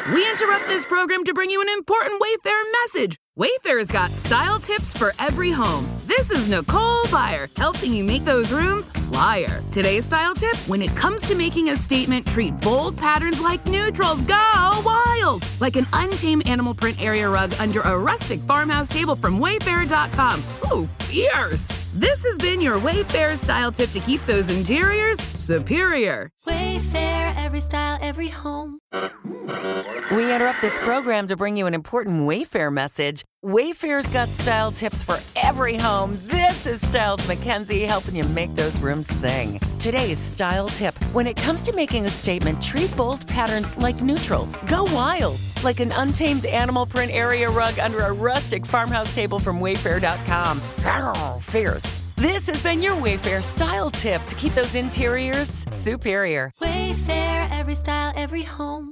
We interrupt this program to bring you an important Wayfair message. Wayfair's got style tips for every home. This is Nicole Byer, helping you make those rooms flyer. Today's style tip: when it comes to making a statement, treat bold patterns like neutrals. Go wild! Like an untamed animal print area rug under a rustic farmhouse table from Wayfair.com. Ooh, fierce! This has been your Wayfair style tip to keep those interiors superior. Wayfair, every style, every home. We interrupt this program to bring you an important Wayfair message. Wayfair's got style tips for every home. This is Styles McKenzie helping you make those rooms sing. Today's style tip: when it comes to making a statement, treat bold patterns like neutrals. Go wild, like an untamed animal print area rug under a rustic farmhouse table from Wayfair.com. Arr, fierce. This has been your Wayfair style tip to keep those interiors superior. Wayfair, every style, every home.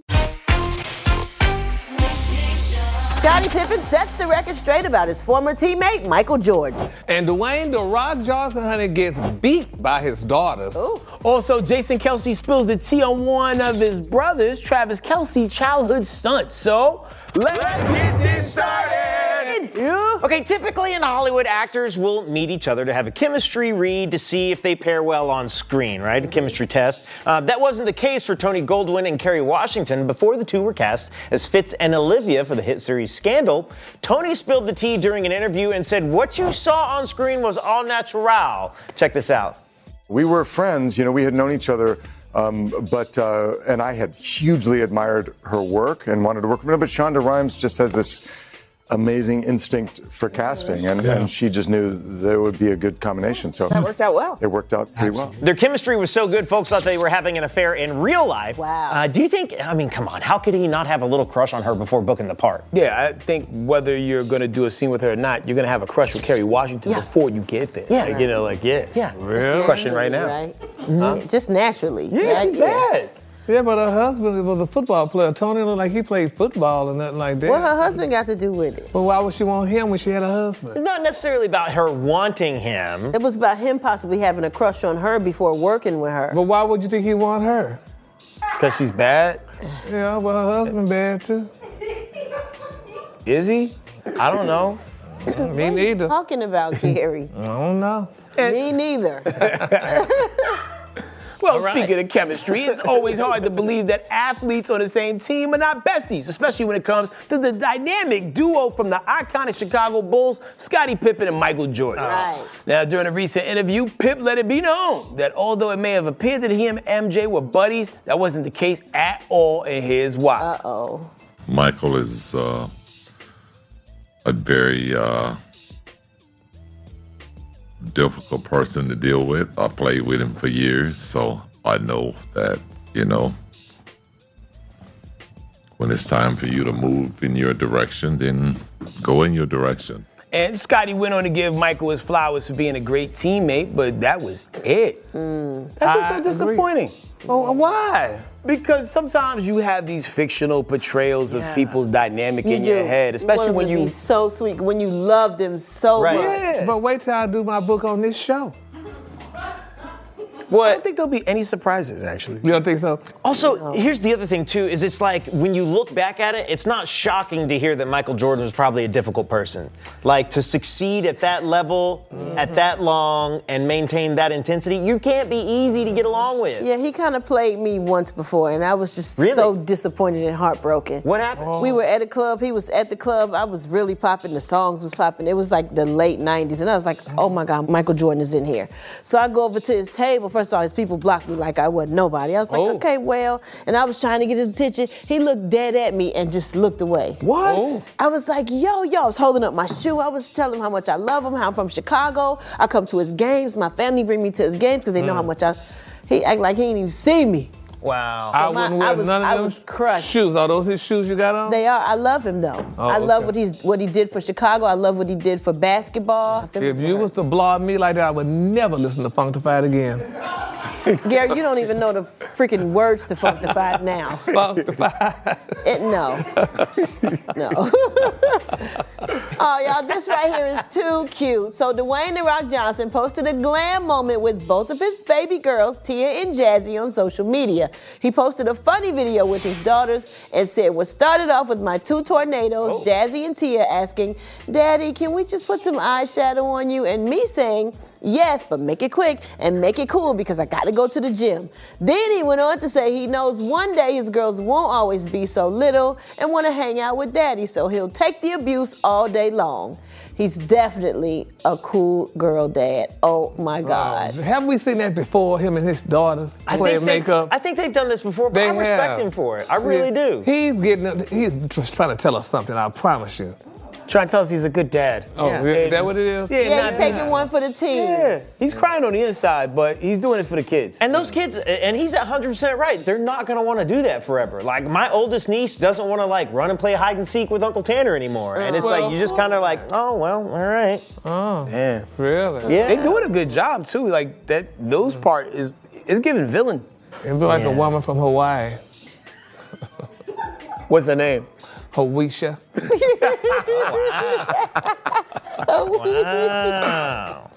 Scottie Pippen sets the record straight about his former teammate, Michael Jordan. And Dwayne "The Rock" Johnson, honey, gets beat by his daughters. Ooh. Also, Jason Kelce spills the tea on one of his brothers, Travis Kelce, childhood stunts. So, let's get this started! Yeah. Okay, typically in Hollywood, actors will meet each other to have a chemistry read to see if they pair well on screen, right? A chemistry test. That wasn't the case for Tony Goldwyn and Kerry Washington before the two were cast as Fitz and Olivia for the hit series Scandal. Tony spilled the tea during an interview and said what you saw on screen was all natural. Check this out. We were friends, we had known each other, and I had hugely admired her work and wanted to work with her. But Shonda Rhimes just has this amazing instinct for casting, and she just knew there would be a good combination. So That worked out well. It worked out pretty well. Their chemistry was so good, folks thought they were having an affair in real life. Wow. Do you think, come on, how could he not have a little crush on her before booking the part? Yeah, I think whether you're going to do a scene with her or not, you're going to have a crush with Kerry Washington before you get there. Yeah. Yeah. Crushing right now. Right? Mm-hmm. Just naturally. Yeah, she's bad. Yeah, but her husband was a football player. Tony looked like he played football and nothing like that. What her husband got to do with it? Well, why would she want him when she had a husband? It's not necessarily about her wanting him. It was about him possibly having a crush on her before working with her. But why would you think he want her? Because she's bad? Yeah, well, her husband bad too. Is he? I don't know. Me neither. Talking about Kerry. I don't know. Me neither. Well, speaking of chemistry, it's always hard to believe that athletes on the same team are not besties, especially when it comes to the dynamic duo from the iconic Chicago Bulls, Scottie Pippen and Michael Jordan. Right. Now, during a recent interview, Pip let it be known that although it may have appeared that he and MJ were buddies, that wasn't the case at all, and here's why. Uh-oh. Michael is a very difficult person to deal with. I played with him for years, so I know that, when it's time for you to move in your direction, then go in your direction. And Scottie went on to give Michael his flowers for being a great teammate, but that was it. That's just so disappointing. Oh, why? Because sometimes you have these fictional portrayals of people's dynamic in your head, especially when you... Be so sweet, when you love them so much. Yeah, but wait till I do my book on this show. I don't think there'll be any surprises, actually. You don't think so? Also, here's the other thing, too, is it's like when you look back at it, it's not shocking to hear that Michael Jordan was probably a difficult person. Like, to succeed at that level, at that long, and maintain that intensity, you can't be easy to get along with. Yeah, he kind of played me once before, and I was just so disappointed and heartbroken. What happened? We were at a club. He was at the club. I was really popping. The songs was popping. It was like the late 90s, and I was like, oh, my God, Michael Jordan is in here. So I go over to his table. First of all, his people blocked me like I wasn't nobody. I was like, okay, well, and I was trying to get his attention. He looked dead at me and just looked away. What? I was like, yo, I was holding up my shoe. I was telling him how much I love him, how I'm from Chicago. I come to his games. My family bring me to his games because they know how much he act like he didn't even see me. Wow. I wouldn't wear none of them was crushed. shoes. Are those his shoes you got on? They are. I love him though. I love what he did for Chicago. I love what he did for basketball. If you was to blow me like that, I would never listen to Funkdafied again. Gary, you don't even know the freaking words to Funkdafied now. Funkdafied. No. Oh, y'all, this right here is too cute. So Dwayne The Rock Johnson posted a glam moment with both of his baby girls, Tia and Jazzy, on social media. He posted a funny video with his daughters and said, what started off with my two tornadoes, Jazzy and Tia asking, Daddy, can we just put some eyeshadow on you? And me saying, yes, but make it quick and make it cool because I got to go to the gym. Then he went on to say he knows one day his girls won't always be so little and want to hang out with daddy, so he'll take the abuse all day long. He's definitely a cool girl dad. Oh my God. Have we seen that before, him and his daughters playing makeup? I think they've done this before, but I respect him for it. I really do. He's just trying to tell us something, I promise you. Trying to tell us he's a good dad. Oh, is that what it is? Yeah, he's taking one for the team. Yeah, he's crying on the inside, but he's doing it for the kids. And those kids, and he's 100% right, they're not going to want to do that forever. Like, my oldest niece doesn't want to, like, run and play hide and seek with Uncle Tanner anymore. And it's like, you just kind of like, oh, well, all right. Oh, yeah. Really? Yeah. They're doing a good job, too. Like, those part is giving villain. It looks like a woman from Hawaii. What's her name? Howisha. Wow.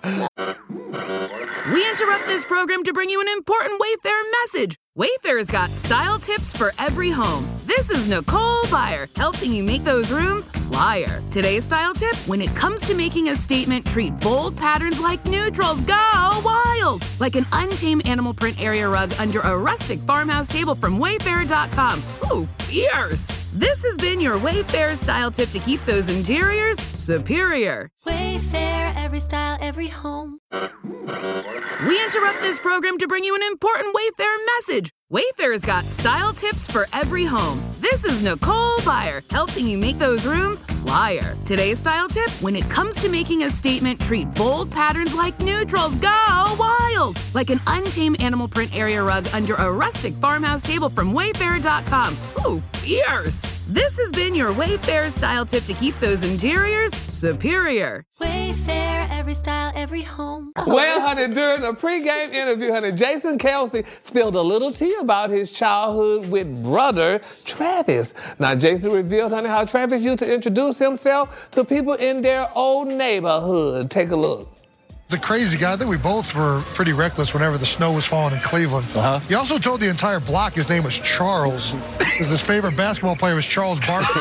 We interrupt this program to bring you an important Wayfair message. Wayfair's got style tips for every home. This is Nicole Byer, helping you make those rooms flyer. Today's style tip, when it comes to making a statement, treat bold patterns like neutrals. Go wild! Like an untamed animal print area rug under a rustic farmhouse table from Wayfair.com. Ooh, fierce! This has been your Wayfair style tip to keep those interiors superior. Wayfair, every style, every home. We interrupt this program to bring you an important Wayfair message. Wayfair's got style tips for every home. This is Nicole Byer, helping you make those rooms flyer. Today's style tip, when it comes to making a statement, treat bold patterns like neutrals. Go wild! Like an untamed animal print area rug under a rustic farmhouse table from Wayfair.com. Ooh, fierce! This has been your Wayfair style tip to keep those interiors superior. Wayfair, every style, every home. Well, honey, during a pregame interview, honey, Jason Kelce spilled a little tea about his childhood with brother Travis. Now, Jason revealed, honey, how Travis used to introduce himself to people in their old neighborhood. Take a look. The crazy guy, I think we both were pretty reckless whenever the snow was falling in Cleveland. He also told the entire block his name was Charles, because his favorite basketball player was Charles Barkley.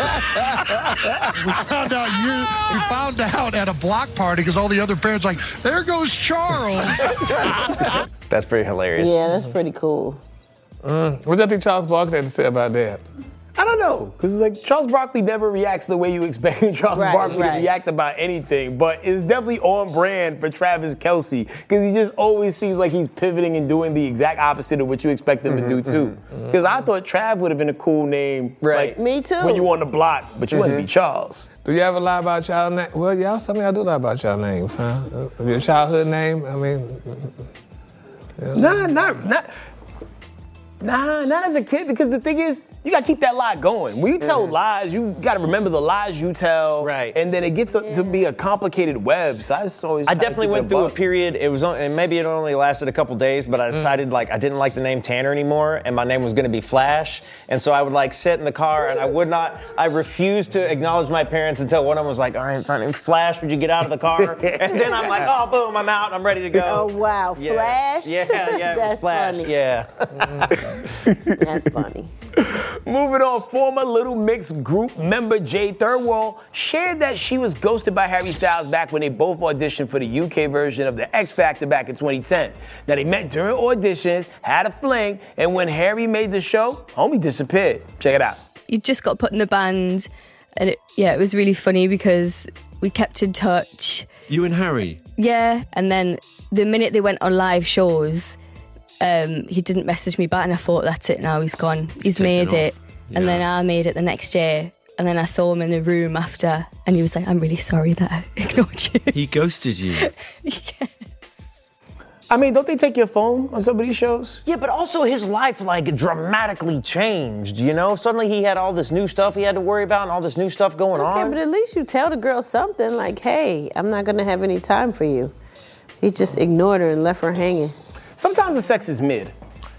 We found out at a block party because all the other parents were like, there goes Charles. That's pretty hilarious. Yeah, that's pretty cool. What do you think Charles Barkley had to say about that? I don't know, because like Charles Barkley never reacts the way you expect Charles Barkley to react about anything, but it's definitely on brand for Travis Kelce, because he just always seems like he's pivoting and doing the exact opposite of what you expect him to do too. Because I thought Trav would have been a cool name, Right. like, Me too. when you on the block, but you want to be Charles. Do you ever lie about y'all name? Well, y'all, some of y'all do lie about y'all names, huh? Your childhood name, I mean. Yeah. Not as a kid, because the thing is, you gotta keep that lie going. When you tell lies, you gotta remember the lies you tell. Right. And then it gets to be a complicated web. So I definitely went through a period, and maybe it only lasted a couple days, but I decided like I didn't like the name Tanner anymore, and my name was gonna be Flash. And so I would like sit in the car and I refused to acknowledge my parents until one of them was like, all right, fine, Flash, would you get out of the car? And then I'm like, oh, boom, I'm out, I'm ready to go. Oh, wow. Yeah. Flash? Yeah, it was That's Flash, funny. yeah. That's funny. Moving on, former Little Mix group member Jay Thirlwall shared that she was ghosted by Harry Styles back when they both auditioned for the UK version of the X Factor back in 2010. Now, they met during auditions, had a fling, and when Harry made the show, homie disappeared. Check it out. You just got put in the band, and it was really funny because we kept in touch. You and Harry? Yeah, and then the minute they went on live shows, he didn't message me back, and I thought, that's it now, he's gone. He's made it. And then I made it the next year, and then I saw him in the room after, and he was like, I'm really sorry that I ignored you. He ghosted you? Yes. I mean, don't they take your phone on some of these shows? Yeah, but also his life like dramatically changed, you know? Suddenly he had all this new stuff he had to worry about and all this new stuff going on. Okay, but at least you tell the girl something like, hey, I'm not gonna have any time for you. He just ignored her and left her hanging. Sometimes the sex is mid.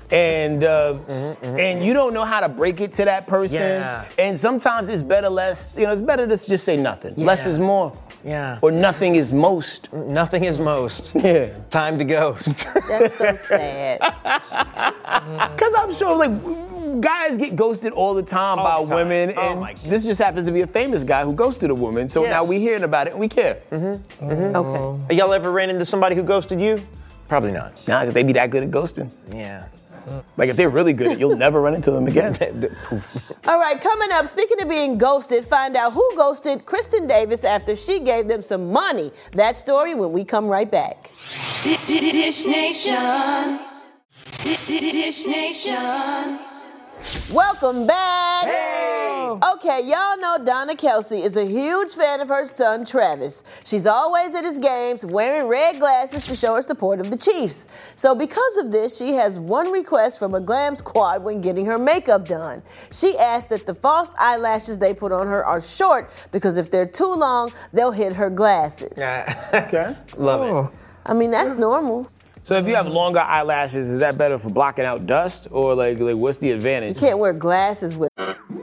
and you don't know how to break it to that person. Yeah. And sometimes it's better it's better to just say nothing. Yeah. Less is more. Yeah. Or nothing is most. Nothing is most. Yeah. Time to ghost. That's so sad. Because I'm sure, guys get ghosted all the time by women, and this just happens to be a famous guy who ghosted a woman. So now we're hearing about it and we care. Okay. Y'all ever ran into somebody who ghosted you? Probably not. Nah, because they be that good at ghosting. Yeah. If they're really good, you'll never run into them again. All right, coming up, speaking of being ghosted, find out who ghosted Kristen Davis after she gave them some money. That story when we come right back. Dish Nation. Dish Nation. Welcome back. Hey! Okay, y'all know Donna Kelsey is a huge fan of her son, Travis. She's always at his games wearing red glasses to show her support of the Chiefs. So because of this, she has one request from a glam squad when getting her makeup done. She asked that the false eyelashes they put on her are short because if they're too long, they'll hit her glasses. Okay. Love it. I mean, that's normal. So if you have longer eyelashes, is that better for blocking out dust, or what's the advantage? You can't wear glasses with.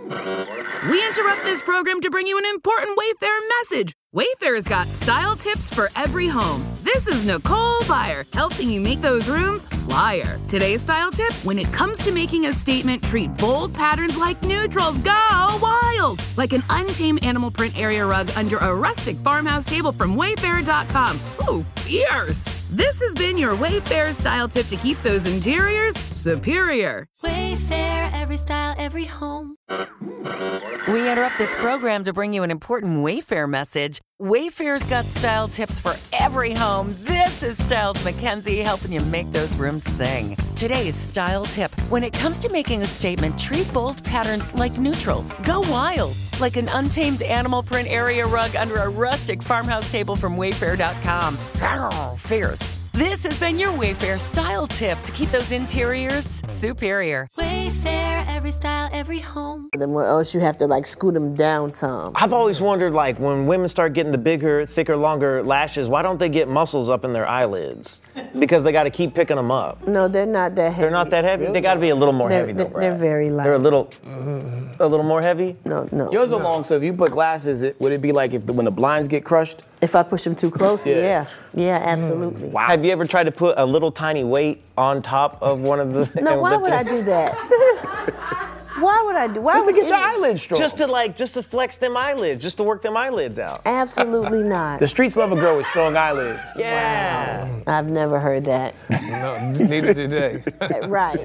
We interrupt this program to bring you an important Wayfair message. Wayfair's got style tips for every home. This is Nicole Byer, helping you make those rooms flyer. Today's style tip, when it comes to making a statement, treat bold patterns like neutrals. Go wild! Like an untamed animal print area rug under a rustic farmhouse table from Wayfair.com. Ooh, fierce! This has been your Wayfair style tip to keep those interiors superior. Wayfair, every style, every home. We interrupt this program to bring you an important Wayfair message. Wayfair's got style tips for every home. This is Styles McKenzie helping you make those rooms sing. Today's style tip. When it comes to making a statement, treat bold patterns like neutrals. Go wild. Like an untamed animal print area rug under a rustic farmhouse table from Wayfair.com. Arr, fierce. This has been your Wayfair style tip to keep those interiors superior. Wayfair, every style, every home. Then where else you have to scoot them down some. I've always wondered, when women start getting the bigger, thicker, longer lashes, why don't they get muscles up in their eyelids? Because they got to keep picking them up. No, they're not that heavy. They're not that heavy? They got to be a little more heavy, though, They're very light. They're a little more heavy? No. Yours are long, so if you put glasses, would it be like when the blinds get crushed? If I push them too close, yeah. Yeah, absolutely. Wow. Have you ever tried to put a little tiny weight on top of one of the... No, why would I do that? Why would I do? Why just would to get your eyelids strong. Just to flex them eyelids, just to work them eyelids out. Absolutely not. The streets love a girl with strong eyelids. Yeah. Wow. I've never heard that. No, neither did they. Right.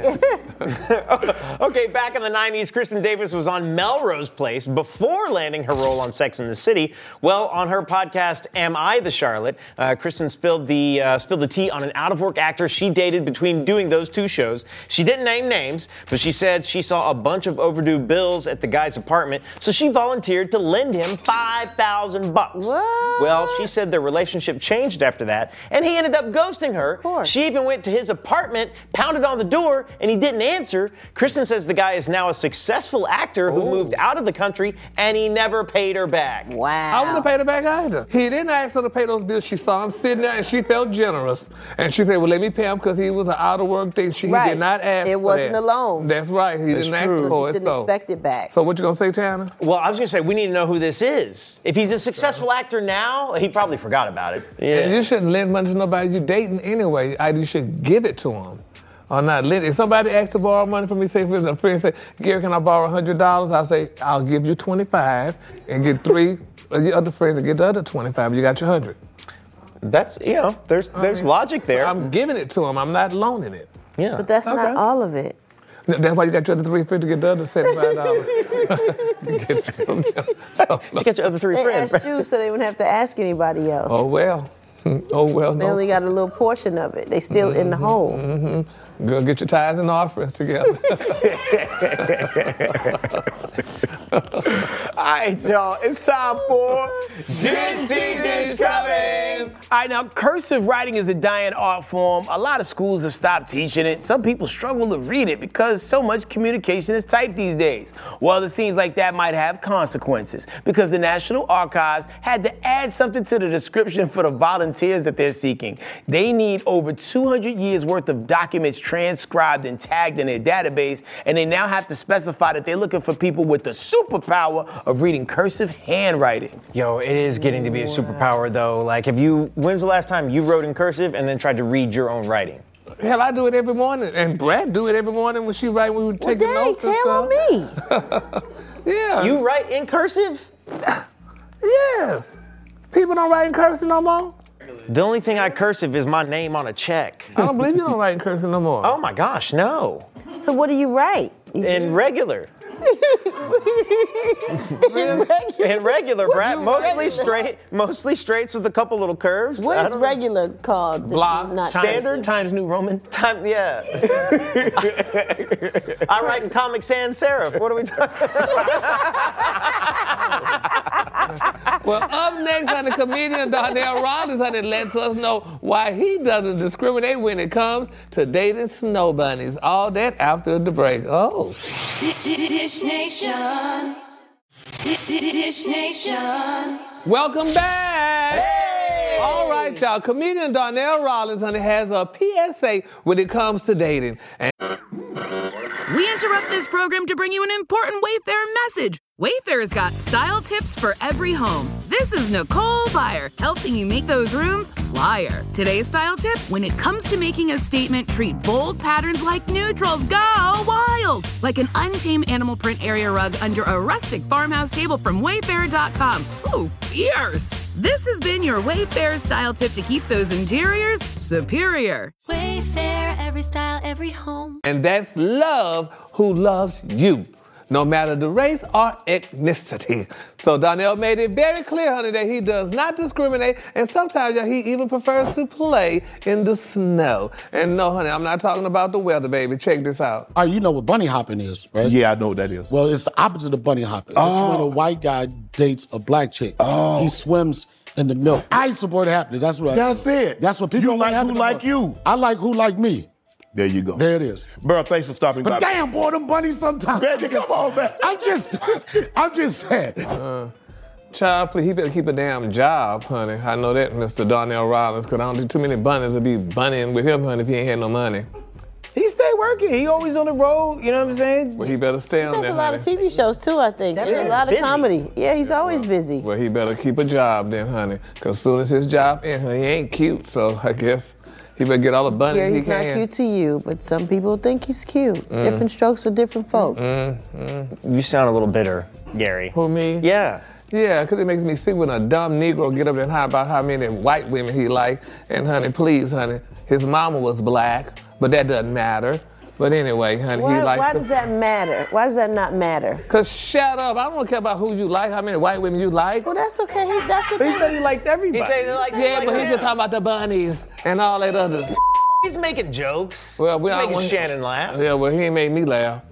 Okay, back in the 90s, Kristen Davis was on Melrose Place before landing her role on Sex and the City. Well, on her podcast, Am I the Charlotte, Kristen spilled the tea on an out-of-work actor she dated between doing those two shows. She didn't name names, but she said she saw a bunch of overdue bills at the guy's apartment, so she volunteered to lend him $5,000. What? Well, she said their relationship changed after that, and he ended up ghosting her. Of course. She even went to his apartment, pounded on the door, and he didn't answer. Kristen says the guy is now a successful actor who moved out of the country, and he never paid her back. Wow. I wouldn't have paid her back either. He didn't ask her to pay those bills. She saw him sitting there, and she felt generous. And she said, well, let me pay him because he was an out-of-work thing. He did not ask It for wasn't that. a loan. That's right. He didn't ask for You it. shouldn't expect it back. So what you going to say, Tanner? Well, I was going to say, we need to know who this is. If he's a successful actor now, he probably forgot about it. And you shouldn't lend money to nobody you're dating anyway. You should give it to him. Or not lend. If somebody asks to borrow money from me, say, for instance, a friend say, Gary, can I borrow $100? I'll say, I'll give you $25 and get 3 of your other friends and get the other $25. You got your $100. That's, there's logic there. I'm giving it to him. I'm not loaning it. Yeah. But that's not all of it. That's why you got your other 3 friends to get the other $75. You got your other 3 They friends. asked you so they wouldn't have to ask anybody else. Oh, well. Oh, well, They only got a little portion of it. They still in the hole. Go get your tithes and offerings together. right, y'all. It's time for Didn't See This Coming. All right, now, cursive writing is a dying art form. A lot of schools have stopped teaching it. Some people struggle to read it because so much communication is typed these days. Well, it seems like that might have consequences because the National Archives had to add something to the description for the volunteers that they're seeking. They need over 200 years worth of documents transcribed and tagged in their database, and they now have to specify that they're looking for people with the superpower of reading cursive handwriting. Yo, it is getting to be a superpower, though. Like, when's the last time you wrote in cursive and then tried to read your own writing? Hell, I do it every morning, and Brad do it every morning when she write. We were taking notes and tell stuff. me. Yeah. You write in cursive? Yes. People don't write in cursive no more. The only thing I cursive is my name on a check. I don't believe you don't write in cursive no more. Oh my gosh, no. So what do you write? In regular. In regular, Brad. Mostly straights with a couple little curves. What is regular called? Block. Standard Times New Roman. Yeah. I write in Comic Sans Serif. What are we talking about? Well, up next, honey, comedian Darnell Rollins, honey, lets us know why he doesn't discriminate when it comes to dating snow bunnies. All that after the break. Oh. Dish Nation. Dish Nation. Welcome back. Hey. All right, y'all. Comedian Darnell Rollins, honey, has a PSA when it comes to dating. And we interrupt this program to bring you an important Wayfair message. Wayfair's got style tips for every home. This is Nicole Byer, helping you make those rooms flyer. Today's style tip: when it comes to making a statement, treat bold patterns like neutrals. Go wild! Like an untamed animal print area rug under a rustic farmhouse table from Wayfair.com. Ooh, fierce! This has been your Wayfair style tip to keep those interiors superior. Wayfair, every style, every home. And that's love who loves you, no matter the race or ethnicity. So Darnell made it very clear, honey, that he does not discriminate, and sometimes he even prefers to play in the snow. And no, honey, I'm not talking about the weather, baby. Check this out. All right, you know what bunny hopping is, right? Yeah, I know what that is. Well, it's the opposite of bunny hopping. It's when a white guy dates a black chick. He swims in the milk. I support happiness. That's what That's it. That's what people You like who like you. I like who like me. There you go. There it is. Bro, thanks for stopping But by. damn, boy, them bunnies sometimes. Man, come on, man. I'm just saying. Child, he better keep a damn job, honey. I know that, Mr. Darnell Rollins, because I don't think too many bunnies will be bunnying with him, honey, if he ain't had no money. He stay working. He always on the road, you know what I'm saying? Well, he better stay on He there, does a lot honey. of TV shows too, I think. That And a man's lot of busy. comedy. Yeah, he's always busy. Well, he better keep a job then, honey, because as soon as his job ends, honey, he ain't cute, so I guess he better get all the bunnies Gary, he he's not can. cute to you, but some people think he's cute. Different strokes for different folks. You sound a little bitter, Gary. Who, me? Yeah. Yeah, because it makes me sick when a dumb Negro get up and high about how many white women he like. And, honey, please, honey, his mama was black, but that doesn't matter. But anyway, honey, he like... Why does that matter? Why does that not matter? Because shut up. I don't care about who you like, how many white women you like. Well, that's okay. That's what But he said he liked everybody. He said he liked Yeah, like but he's him. just talking about the bunnies and all that other... He's making jokes. Well, He's making Shannon laugh. Yeah, well, he ain't made me laugh.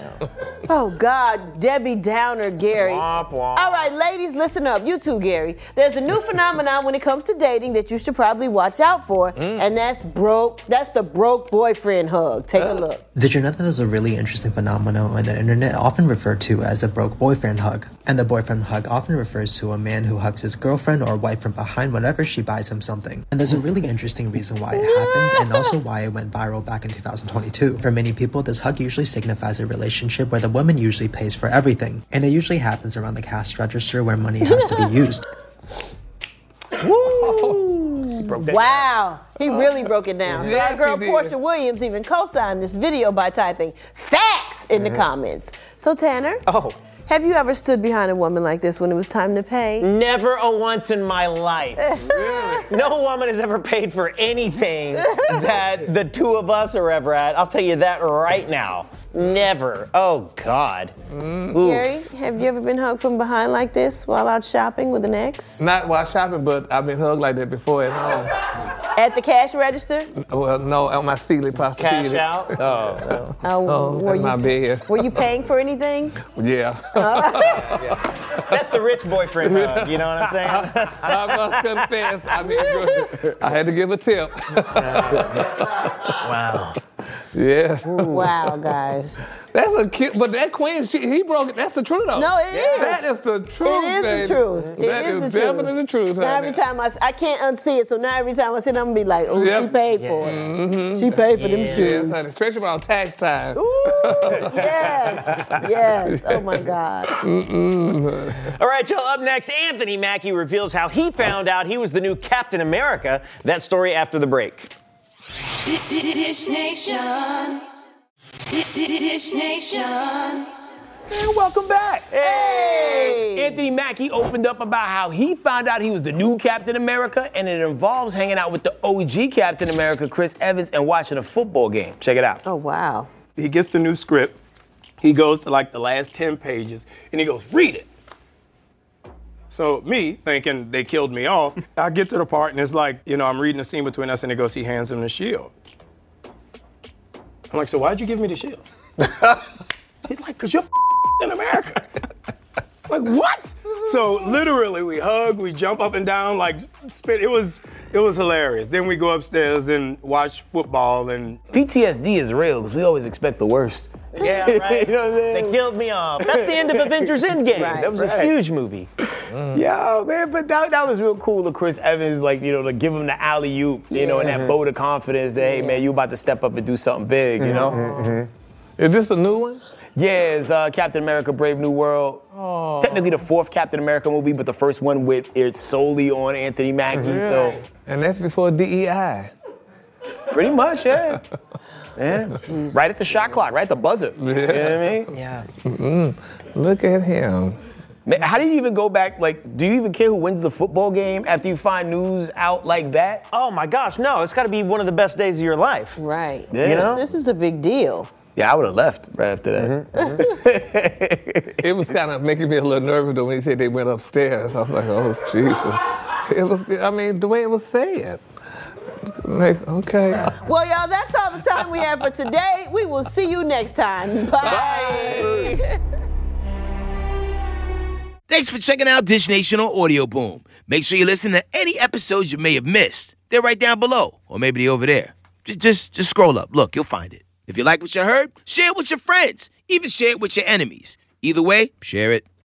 Oh, God, Debbie Downer, Gary. Womp, womp. All right, ladies, listen up. You too, Gary. There's a new phenomenon when it comes to dating that you should probably watch out for, and that's broke. That's the broke boyfriend hug. Take a look. Did you know that there's a really interesting phenomenon on the internet often referred to as a broke boyfriend hug? And the boyfriend hug often refers to a man who hugs his girlfriend or wife from behind whenever she buys him something. And there's a really interesting reason why it happened and also why it went viral back in 2022. For many people, this hug usually signifies a relationship where the woman usually pays for everything. And it usually happens around the cash register where money has to be used. Wow, he really broke it down. So Yes, our girl he did. Portia Williams even co-signed this video by typing facts in the comments. So Tanner, have you ever stood behind a woman like this when it was time to pay? Never a once in my life. Really? No woman has ever paid for anything that the two of us are ever at. I'll tell you that right now. Never. Oh, God. Gary, have you ever been hugged from behind like this while out shopping with an ex? Not while shopping, but I've been hugged like that before at home. At the cash register? Well, no, on my ceiling pasta. Cash out? Were in my bed. Were you paying for anything? Yeah. That's the rich boyfriend hug, you know what I'm saying? I must confess, I had to give a tip. Wow. Yes. Wow, guys. That's a cute, but that queen, he broke it. That's the truth, though. No, it is. That is the truth, It is baby. the truth. That is definitely the truth. Now every time I can't unsee it, so now every time I see it, I'm gonna be like, oh, she paid for it. Mm-hmm. She paid for them Yes, shoes. honey, especially around tax time. Ooh, yes, yes. Oh my God. All right, y'all, up next, Anthony Mackie reveals how he found out he was the new Captain America. That story after the break. Dish Nation. Dish Nation. And welcome back. Hey! Anthony Mackie opened up about how he found out he was the new Captain America, and it involves hanging out with the OG Captain America, Chris Evans, and watching a football game. Check it out. Oh, wow. He gets the new script. He goes to like the last 10 pages, and he goes, read it. So me, thinking they killed me off, I get to the part, and it's like, you know, I'm reading the scene between us, and he goes, he hands him the shield. I'm like, so why'd you give me the shield? He's like, because you're in America. Like, what? So literally, we hug, we jump up and down, like, spit. It was hilarious. Then we go upstairs and watch football. And PTSD is real, because we always expect the worst. Yeah, right. You know what I'm saying? They killed me off. That's the end of Avengers Endgame. Right, That was a huge movie. Yeah, man, but that was real cool of Chris Evans, like, you know, to give him the alley-oop, you know, and that vote of confidence that, hey, man, you about to step up and do something big, you know? Is this a new one? Yeah, it's Captain America Brave New World. Oh. Technically the fourth Captain America movie, but the first one with it's solely on Anthony Mackie. So, and that's before DEI. Pretty much, yeah. Yeah. Right at the shot clock, right at the buzzer. You know what I mean? Yeah. Look at him. Man, how do you even go back? Like, do you even care who wins the football game after you find news out like that? Oh my gosh, no! It's got to be one of the best days of your life. Right. Yeah. You know? This is a big deal. Yeah, I would have left right after that. It was kind of making me a little nervous though when he said they went upstairs. I was like, oh Jesus. It was. I mean, the way it was said. Like, okay. Well, y'all, that's all the time we have for today. We will see you next time. Bye. Thanks for checking out Dish Nation on Audio Boom. Make sure you listen to any episodes you may have missed. They're right down below, or maybe they're over there. Just scroll up. Look, you'll find it. If you like what you heard, share it with your friends. Even share it with your enemies. Either way, share it.